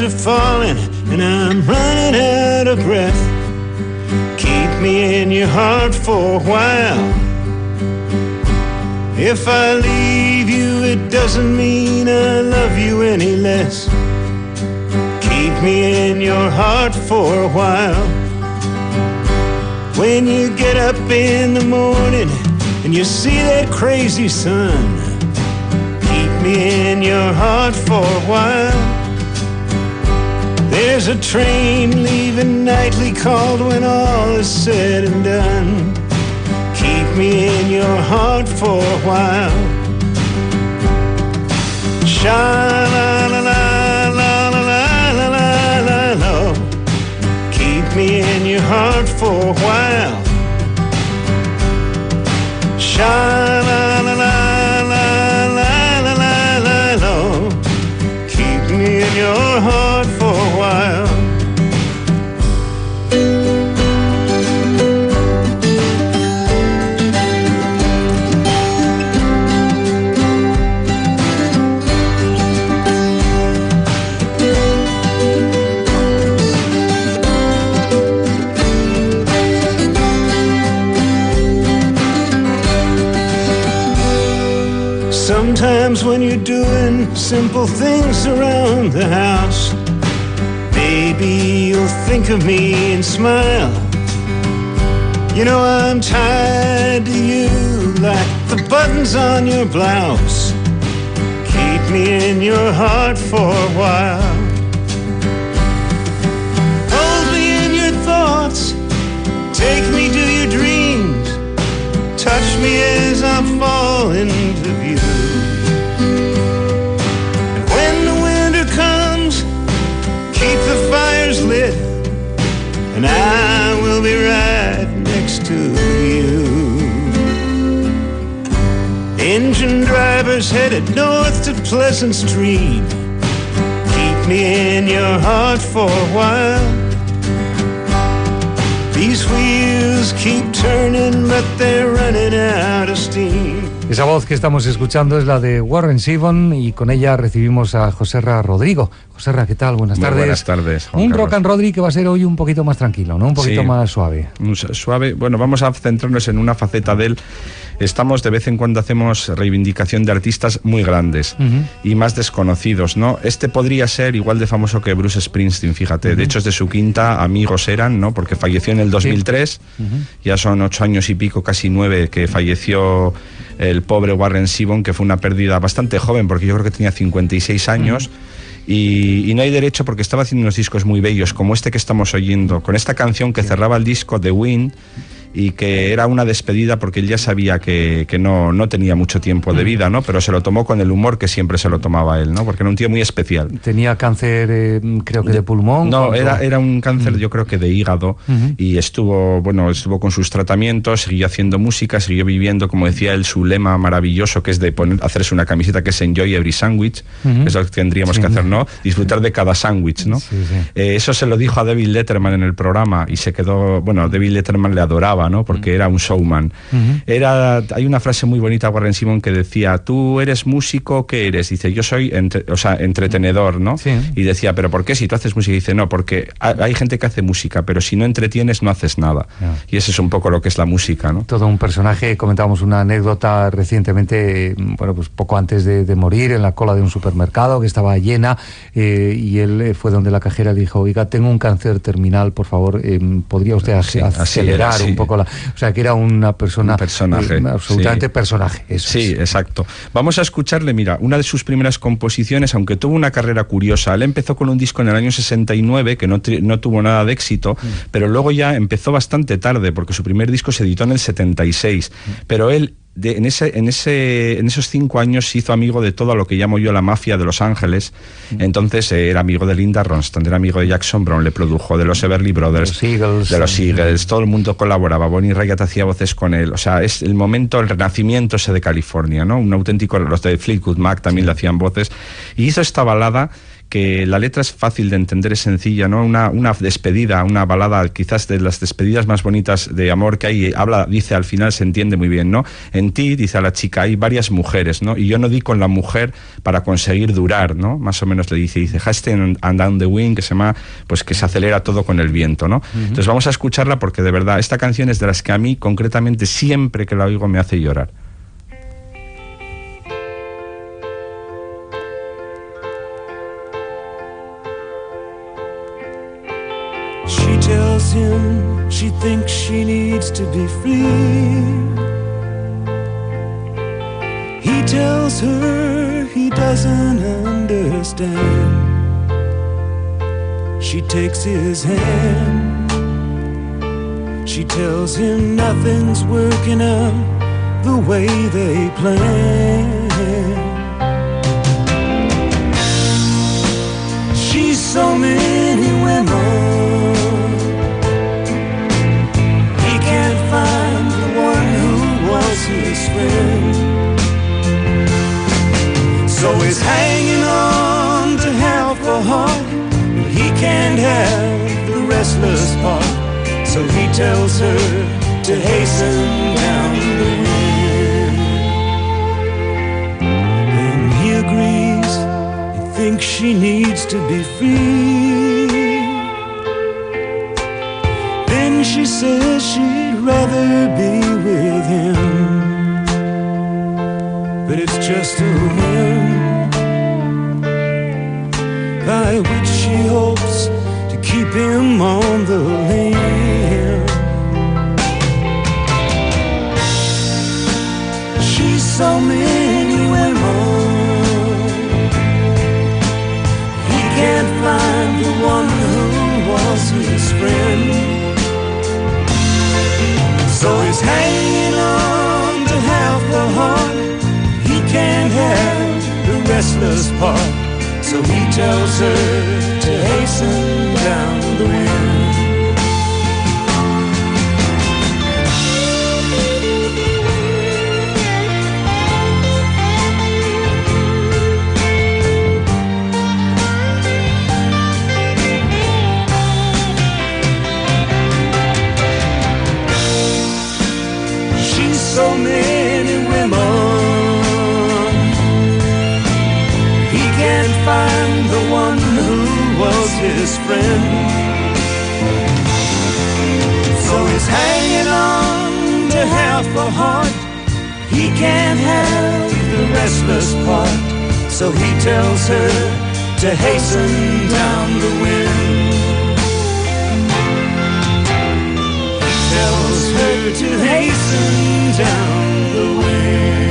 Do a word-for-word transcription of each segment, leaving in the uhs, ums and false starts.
are falling and I'm running out of breath. Keep me in your heart for a while. If I leave you, it doesn't mean I love you any less. Keep me in your heart for a while. When you get up in the morning and you see that crazy sun, keep me in your heart for a while. There's a train leaving nightly called when all is said and done. Keep me in your heart for a while. Sha-la-la-la-la-la-la-la-la. Keep me in your heart for a while. Sha-la-la-la-la-la-la-la. Keep me in your heart for a while. Sometimes when you're doing simple things around the house, maybe you'll think of me and smile. You know I'm tied to you like the buttons on your blouse. Keep me in your heart for a while. Hold me in your thoughts, take me to your dreams, touch me as I fall into view. And when the winter comes, keep the fires lit, and I will be right next to you. Engine drivers headed north to Pleasant Street. Keep me in your heart for a while. These wheels keep turning, but they're running out of steam. Esa voz que estamos escuchando es la de Warren Zevon y con ella recibimos a Joserra Rodrigo. Joserra, ¿qué tal? Buenas Muy tardes. Buenas tardes, Juan Un Carlos. rock and roll que va a ser hoy un poquito más tranquilo, ¿no? Un poquito Sí, más suave. Suave. Bueno, vamos a centrarnos en una faceta de él. Estamos, de vez en cuando hacemos reivindicación de artistas muy grandes uh-huh. y más desconocidos, ¿no? Este podría ser igual de famoso que Bruce Springsteen, fíjate. Uh-huh. De hecho, es de su quinta, amigos eran, ¿no? Porque falleció en el dos mil tres. Sí. Uh-huh. Ya son ocho años y pico, casi nueve, que falleció el pobre Warren Zevon, que fue una pérdida bastante joven, porque yo creo que tenía cincuenta y seis años. Uh-huh. Y, y no hay derecho, porque estaba haciendo unos discos muy bellos, como este que estamos oyendo, con esta canción que cerraba el disco, The Wind, y que era una despedida porque él ya sabía que, que no, no tenía mucho tiempo de vida, ¿no? Pero se lo tomó con el humor que siempre se lo tomaba él, ¿no? Porque era un tío muy especial. Tenía cáncer, eh, creo que de, de pulmón. No, era, era un cáncer, uh-huh. yo creo que de hígado, uh-huh. y estuvo, bueno, estuvo con sus tratamientos, siguió haciendo música, siguió viviendo, como decía él, su lema maravilloso, que es de poner, hacerse una camiseta que es Enjoy Every Sandwich, uh-huh. eso tendríamos sí, que hacer, ¿no? Disfrutar de cada sándwich, ¿no? Sí, sí. Eh, eso se lo dijo a David Letterman en el programa y se quedó, bueno, David Letterman le adoraba, ¿no? Porque uh-huh. era un showman. Uh-huh. Era, hay una frase muy bonita, Warren Zevon, que decía, ¿tú eres músico? ¿Qué eres? Dice, yo soy entre, o sea, entretenedor, ¿no? Sí. Y decía, ¿pero por qué si tú haces música? Y dice, no, porque hay gente que hace música, pero si no entretienes no haces nada. Yeah. Y ese es un poco lo que es la música, ¿no? Todo un personaje. Comentábamos una anécdota recientemente, bueno, pues poco antes de, de morir, en la cola de un supermercado que estaba llena, eh, y él fue donde la cajera le dijo, oiga, tengo un cáncer terminal, por favor, eh, ¿podría usted sí, acelerar era, sí. un poco la...? O sea, que era una persona... Un personaje. Eh, absolutamente sí. personaje, eso Sí, es. exacto. Vamos a escucharle, mira, una de sus primeras composiciones, aunque tuvo una carrera curiosa. Él empezó con un disco en el año sesenta y nueve, que no, no tuvo nada de éxito, mm. pero luego ya empezó bastante tarde, porque su primer disco se editó en el setenta y seis. Mm. Pero él... De, en, ese, en, ese, en esos cinco años se hizo amigo de todo lo que llamo yo la mafia de Los Ángeles. Mm. Entonces eh, era amigo de Linda Ronstadt, era amigo de Jackson Brown, le produjo, de los Everly Brothers, los Eagles, de los Eagles, todo el mundo colaboraba. Bonnie Raitt hacía voces con él. O sea, es el momento, el renacimiento ese de California, ¿no? Un auténtico, los de Fleetwood Mac también sí. le hacían voces. Y hizo esta balada que la letra es fácil de entender, es sencilla, ¿no? Una, una despedida, una balada, quizás de las despedidas más bonitas de amor que hay. Habla, dice al final, se entiende muy bien, ¿no? En ti, dice a la chica, hay varias mujeres, ¿no? Y yo no di con la mujer para conseguir durar, ¿no? Más o menos le dice, dice, hasten and down the wind, que se llama, pues que se acelera todo con el viento, ¿no? Uh-huh. Entonces vamos a escucharla porque de verdad, esta canción es de las que a mí, concretamente, siempre que la oigo me hace llorar. She tells him she thinks she needs to be free. He tells her he doesn't understand. She takes his hand. She tells him nothing's working out the way they planned. She's so many women. Find the one who was his friend. So he's hanging on to half a heart, but he can't have the restless part. So he tells her to hasten down the wind. And he agrees, he thinks she needs to be free. Then she says she'd rather be with him, but it's just a whim by which she hopes to keep him on the limb. She's so many women, he can't find the one who was his friend. So he's hanging on to half the heart, he can't have the restless part. So he tells her to hasten down the wind. So many women, he can't find the one who was his friend. So he's hanging on to half a heart, he can't have the restless part. So he tells her to hasten down the wind. He tells her to hasten down the wind.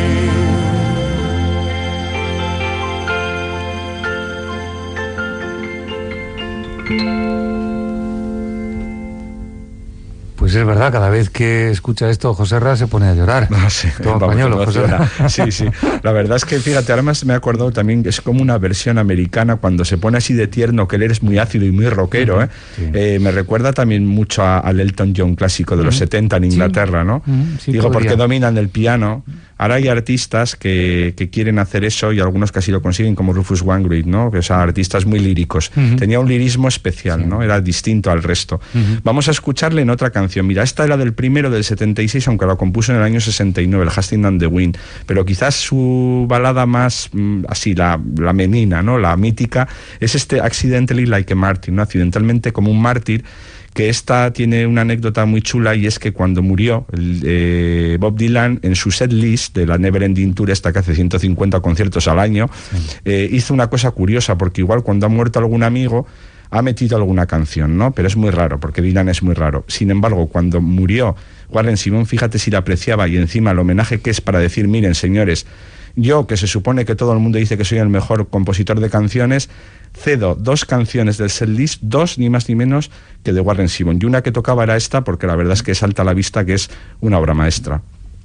Pues es verdad, cada vez que escucha esto Joserra se pone a llorar. No, sí, Todo español, Joserra. Sí, sí. La verdad es que, fíjate, ahora más me he acordado también que es como una versión americana cuando se pone así de tierno, que él eres muy ácido y muy rockero, ¿eh? Sí. Eh, me recuerda también mucho a, al Elton John clásico de los uh-huh. setenta en Inglaterra, ¿no? Uh-huh. Sí, Digo, podría. Porque dominan el piano. Ahora hay artistas que, que quieren hacer eso y algunos casi lo consiguen, como Rufus Wainwright, ¿no? O sea, artistas muy líricos. Uh-huh. Tenía un lirismo especial, sí. ¿no? Era distinto al resto. Uh-huh. Vamos a escucharle en otra canción. Mira, esta era del primero del setenta y seis, aunque la compuso en el año sesenta y nueve, el Hastings and the Wind. Pero quizás su balada más, así, la, la menina, ¿no? La mítica, es este Accidentally Like a Martyr, ¿no? Accidentalmente como un mártir, que esta tiene una anécdota muy chula, y es que cuando murió el, eh, Bob Dylan, en su set list de la Never Ending Tour, esta que hace ciento cincuenta conciertos al año, sí. eh, hizo una cosa curiosa, porque igual cuando ha muerto algún amigo ha metido alguna canción, ¿no? Pero es muy raro, porque Dylan es muy raro. Sin embargo, cuando murió Warren Zevon, fíjate si la apreciaba, y encima el homenaje que es para decir, miren, señores, yo, que se supone que todo el mundo dice que soy el mejor compositor de canciones, cedo dos canciones del setlist, dos ni más ni menos que de Warren Zevon, y una que tocaba era esta, porque la verdad es que salta a la vista que es una obra maestra.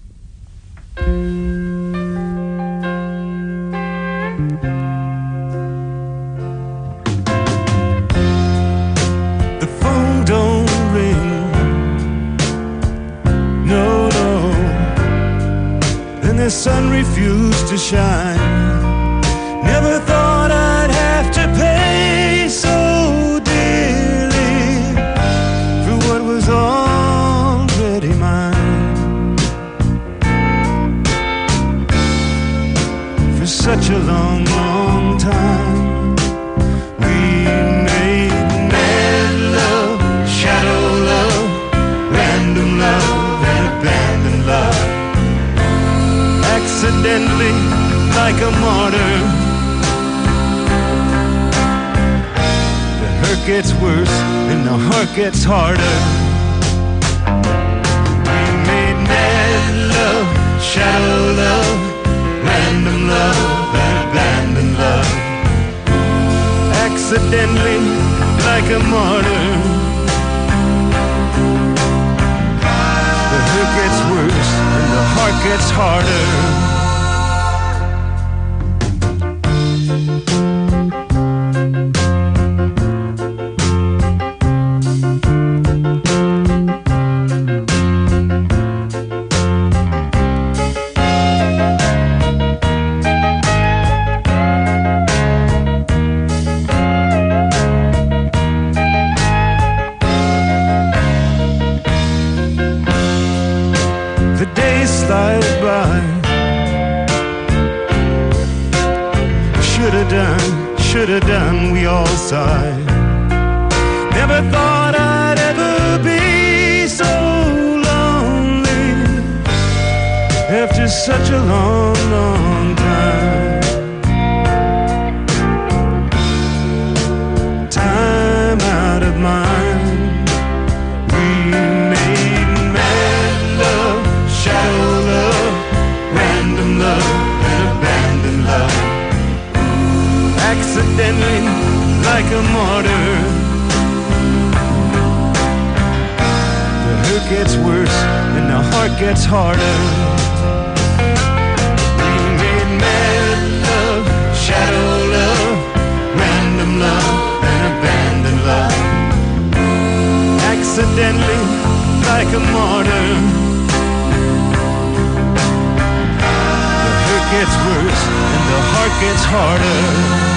The phone don't ring, no, no, and the sun refused to shine. Never thought I'd have to pay such a long, long time. We made mad love, shadow love, random love, and abandoned love. Accidentally, like a martyr. The hurt gets worse and the heart gets harder. We made mad love, shadow love, random love, and abandoned love. Accidentally, like a martyr. The hurt gets worse and the heart gets harder. Should've done, we all sigh. Never thought I'd ever be so lonely after such a long, long time. Time out of mind. We made mad love, shadow love, random love, and abandoned love. Accidentally, like a martyr. The hurt gets worse and the heart gets harder. We made mad love, shadow love, random love, and abandoned love. Accidentally, like a martyr. The hurt gets worse and the heart gets harder.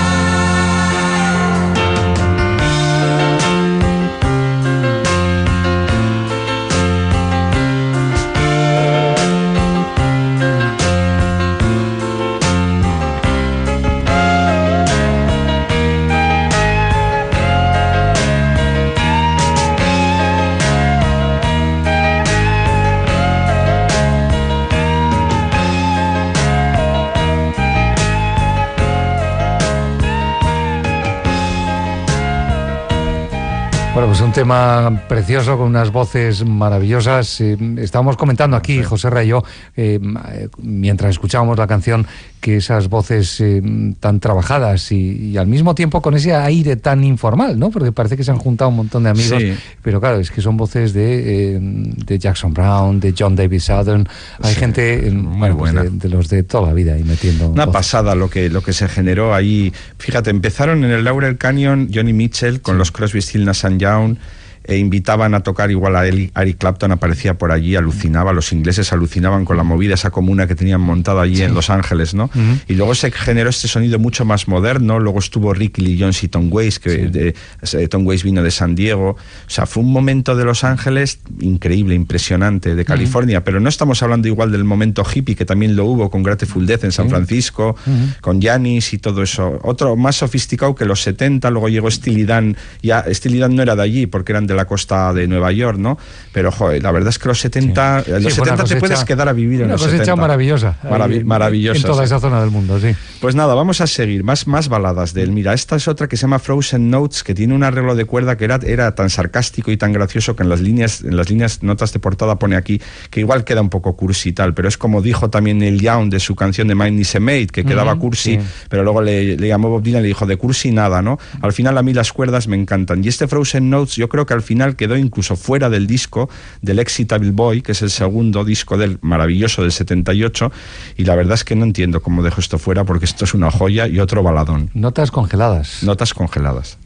Bueno, pues un tema precioso con unas voces maravillosas. Eh, estábamos comentando aquí, José Rayo, eh, mientras escuchábamos la canción, que esas voces eh, tan trabajadas y, y al mismo tiempo con ese aire tan informal, ¿no? Porque parece que se han juntado un montón de amigos, sí. Pero claro, es que son voces de, eh, de Jackson Browne, de John David Southern. Hay sí, gente eh, muy bueno, buena. Pues de, de los de toda la vida ahí metiendo. Una voces. Pasada lo que, lo que se generó ahí. Fíjate, empezaron en el Laurel Canyon Johnny Mitchell con sí. los Crosby, Stills, Nash and Young. E invitaban a tocar igual a Eric Clapton, aparecía por allí, alucinaba, los ingleses alucinaban con la movida, esa comuna que tenían montada allí sí. en Los Ángeles, ¿no? Uh-huh. Y luego se generó este sonido mucho más moderno, luego estuvo Ricky Lee Jones y Tom Waits, que sí. de, de, Tom Waits vino de San Diego, o sea, fue un momento de Los Ángeles increíble, impresionante, de California, uh-huh. pero no estamos hablando igual del momento hippie, que también lo hubo con Grateful Dead en San sí. Francisco, uh-huh. con Janis y todo eso, otro más sofisticado que los setenta, luego llegó Steely Dan, ya Steely Dan no era de allí, porque eran de la costa de Nueva York, ¿no? Pero, joder, la verdad es que los setenta, sí. los sí, setenta cosecha, te puedes quedar a vivir en los setenta. Una cosecha maravillosa. Marav- maravillosa. En toda sí. esa zona del mundo, sí. Pues nada, vamos a seguir. Más, más baladas de él. Mira, esta es otra que se llama Frozen Notes, que tiene un arreglo de cuerda que era, era tan sarcástico y tan gracioso que en las líneas, en las líneas, notas de portada pone aquí, que igual queda un poco cursi y tal, pero es como dijo también Neil Young de su canción de Mine is a Maid, que quedaba mm-hmm, cursi, sí. pero luego le, le llamó Bob Dylan y le dijo, de cursi nada, ¿no? Al final a mí las cuerdas me encantan. Y este Frozen Notes yo creo que al final quedó incluso fuera del disco del Excitable Boy, que es el segundo disco del maravilloso del setenta y ocho, y la verdad es que no entiendo cómo dejo esto fuera, porque esto es una joya y otro baladón. Notas congeladas. Notas congeladas.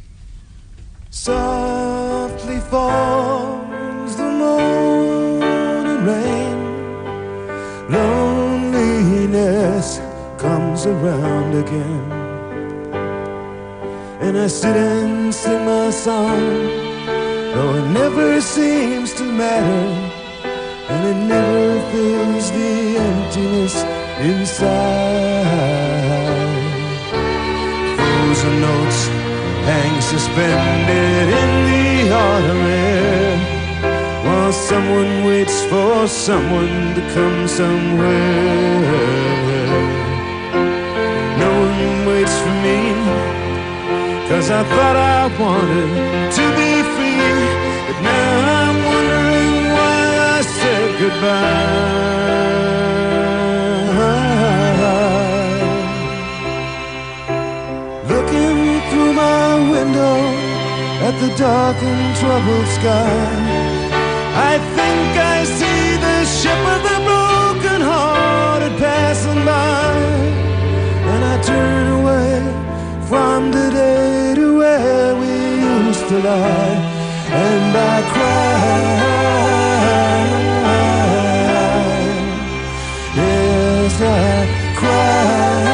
Softly falls the morning rain, loneliness comes around again, and I sit and sing my song, though it never seems to matter, and it never fills the emptiness inside. scrolls of notes hang suspended in the autumn air, while someone waits for someone to come somewhere. No one waits for me, 'cause I thought I wanted to be free, but now I'm wondering why I said goodbye. Looking through my window at the dark and troubled sky, I think I see the ship of the broken hearted passing by, and I turn away from today to where we used to lie, and I cry. Yes, I cry.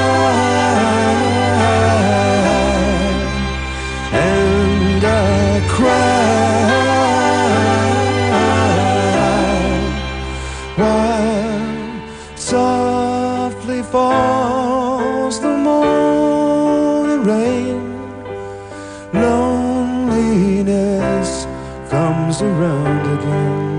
And I cry. While softly falls the morning rain, loneliness comes around again.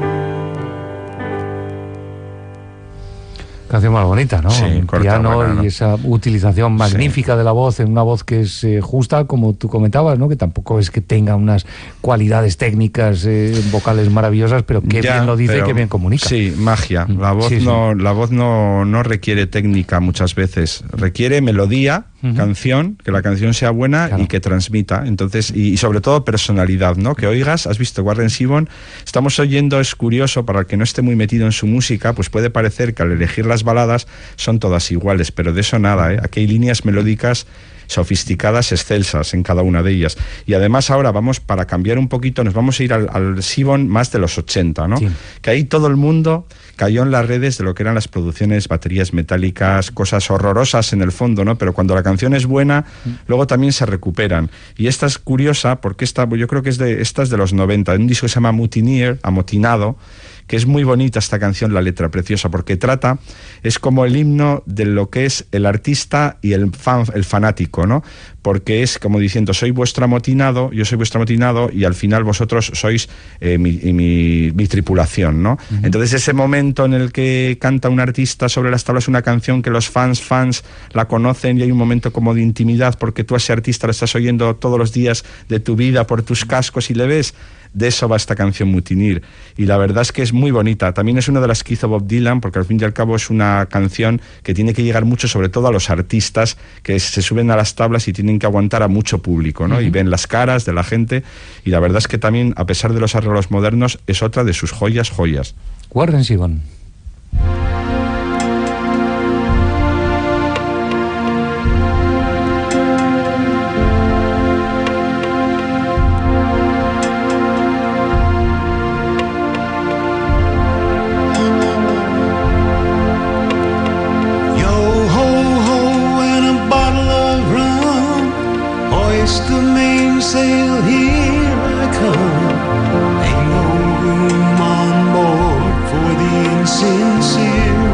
Canción más bonita, ¿no? Sí, Un corta, piano buena, ¿no? Y esa utilización magnífica sí. de la voz, en una voz que es eh, justa, como tú comentabas, ¿no? Que tampoco es que tenga unas cualidades técnicas eh, vocales maravillosas, pero que ya, bien lo dice, que bien comunica. Sí, magia. La voz sí, no, sí. la voz no, no requiere técnica muchas veces, requiere melodía, uh-huh. canción, que la canción sea buena claro. y que transmita, entonces, y, y sobre todo personalidad, ¿no? Que oigas, has visto Warren Zevon, estamos oyendo, es curioso, para el que no esté muy metido en su música, pues puede parecer que al elegir las baladas son todas iguales, pero de eso nada, ¿eh? Aquí hay líneas melódicas sofisticadas, excelsas en cada una de ellas. Y además ahora vamos, para cambiar un poquito, nos vamos a ir al, al Zevon más de los ochenta, ¿no? Sí. Que ahí todo el mundo cayó en las redes de lo que eran las producciones, baterías metálicas, cosas horrorosas en el fondo, ¿no? Pero cuando la canción es buena, mm. luego también se recuperan. Y esta es curiosa porque esta, yo creo que es de, esta es de los noventa, un disco que se llama Mutineer, Amotinado, que es muy bonita esta canción, la letra preciosa, porque trata, es como el himno de lo que es el artista y el fan, el fanático, ¿no? Porque es como diciendo, soy vuestro amotinado, yo soy vuestro amotinado y al final vosotros sois eh, mi, mi, mi tripulación, ¿no? Uh-huh. Entonces ese momento en el que canta un artista sobre las tablas una canción que los fans, fans la conocen y hay un momento como de intimidad porque tú a ese artista lo estás oyendo todos los días de tu vida por tus cascos y le ves. De eso va esta canción Mutineer, y la verdad es que es muy bonita. También es una de las que hizo Bob Dylan, porque al fin y al cabo es una canción que tiene que llegar mucho, sobre todo a los artistas que se suben a las tablas y tienen que aguantar a mucho público, ¿no? Uh-huh. Y ven las caras de la gente, y la verdad es que también, a pesar de los arreglos modernos, es otra de sus joyas, joyas. Warren Zevon. Sail, here I come. Ain't no room on board for the insincere.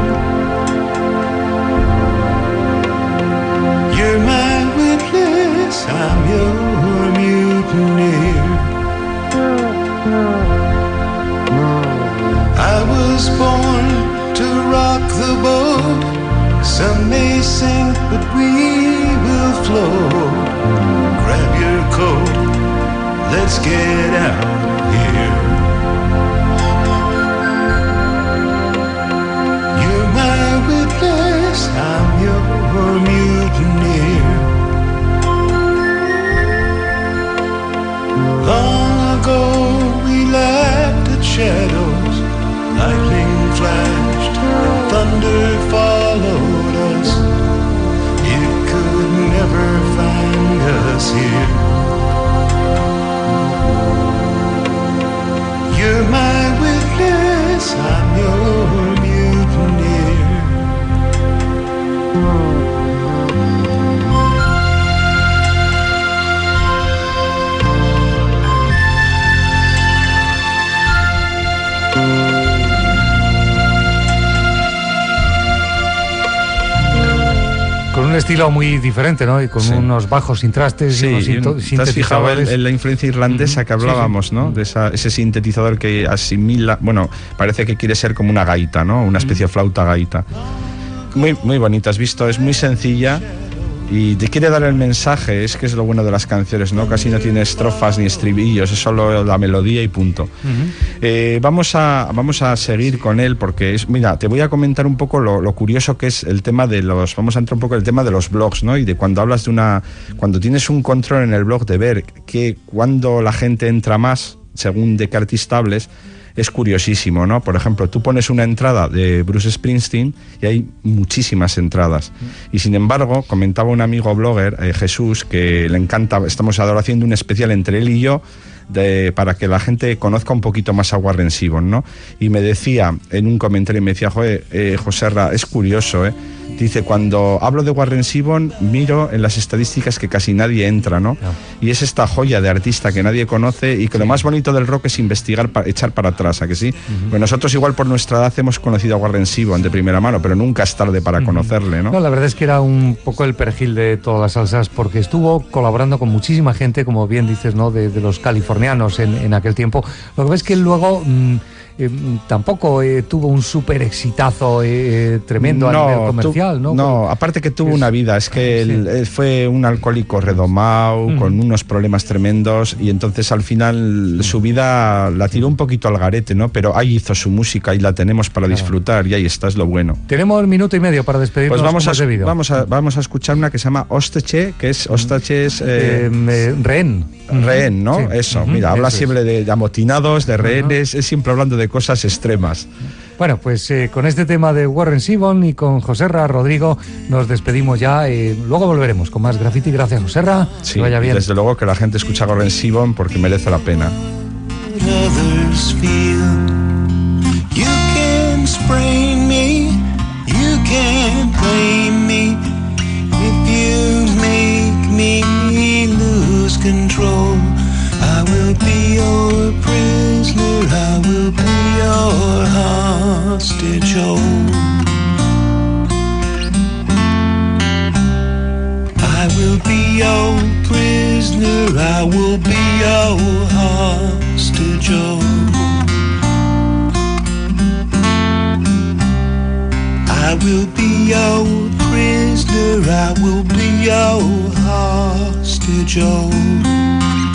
You're my witness, I'm your mutineer. I was born to rock the boat. Some may sink, but we will float. Grab your coat, let's get out of here. You're my witness, I'm your mutineer. Long ago we laughed at shadows, lightning flashed and thunder followed us. It could never find us here. You're my witness, I'm your mutineer. Con un estilo muy diferente, ¿no? Y con sí. unos bajos sin trastes sí, y unos y un, sintetizadores. ¿Te has fijado en, en la influencia irlandesa que hablábamos, sí, sí. ¿no? De esa, ese sintetizador que asimila, bueno, parece que quiere ser como una gaita, ¿no? Una especie de flauta gaita. Muy, muy bonita, has visto, es muy sencilla. Y te quiere dar el mensaje, es que es lo bueno de las canciones, ¿no? Casi no tiene estrofas ni estribillos, es solo la melodía y punto. Uh-huh. eh, vamos, a, vamos a seguir con él porque, es, mira, te voy a comentar un poco lo, lo curioso que es el tema de los, vamos a entrar un poco en el tema de los blogs, ¿no? Y de cuando hablas de una, cuando tienes un control en el blog de ver que cuando la gente entra más, según de qué artista hables, es curiosísimo, ¿no? Por ejemplo, tú pones una entrada de Bruce Springsteen y hay muchísimas entradas. Y sin embargo, comentaba un amigo blogger, eh, Jesús, que le encanta, estamos ahora haciendo un especial entre él y yo, de, para que la gente conozca un poquito más a Warren Zevon, ¿no? Y me decía, en un comentario, me decía, joder, eh, Joserra, es curioso, ¿eh? Dice, cuando hablo de Warren Zevon, miro en las estadísticas que casi nadie entra, ¿no? No. Y es esta joya de artista que nadie conoce y que sí. Lo más bonito del rock es investigar, pa, echar para atrás, ¿a que sí? Uh-huh. Pues nosotros igual por nuestra edad hemos conocido a Warren Zevon de primera mano, pero nunca es tarde para uh-huh. conocerle, ¿no? No, la verdad es que era un poco el perejil de todas las salsas porque estuvo colaborando con muchísima gente, como bien dices, ¿no? De, de los californianos en, en aquel tiempo. Lo que ves que luego... Mmm, Eh, tampoco eh, tuvo un súper exitazo eh, tremendo no, a nivel comercial, ¿no? No, pero, aparte que tuvo es, una vida, es que sí. él, él fue un alcohólico redomado, mm. con unos problemas tremendos, y entonces al final mm. su vida la tiró un poquito al garete, ¿no? Pero ahí hizo su música y la tenemos para claro. disfrutar, y ahí está, es lo bueno. Tenemos un minuto y medio para despedirnos. Pues vamos, a, vamos, a, vamos a escuchar una que se llama Osteche, que es Osteche es... Eh, eh, rehén. Rehén, ¿no? Sí. Eso, uh-huh. mira, habla Eso siempre es. de amotinados, de rehenes, uh-huh. es siempre hablando de cosas extremas. Bueno, pues eh, con este tema de Warren Zevon y con Joserra Rodrigo nos despedimos ya. Eh, luego volveremos con más Graffiti. Gracias, Joserra. Sí, que vaya bien. Desde luego que la gente escucha a Warren Zevon porque merece la pena. Control. I will be your prisoner, I will be your hostage. Oh, I will be your prisoner, I will be your hostage. Oh, I will be your prisoner, I will be your hostage. Oh,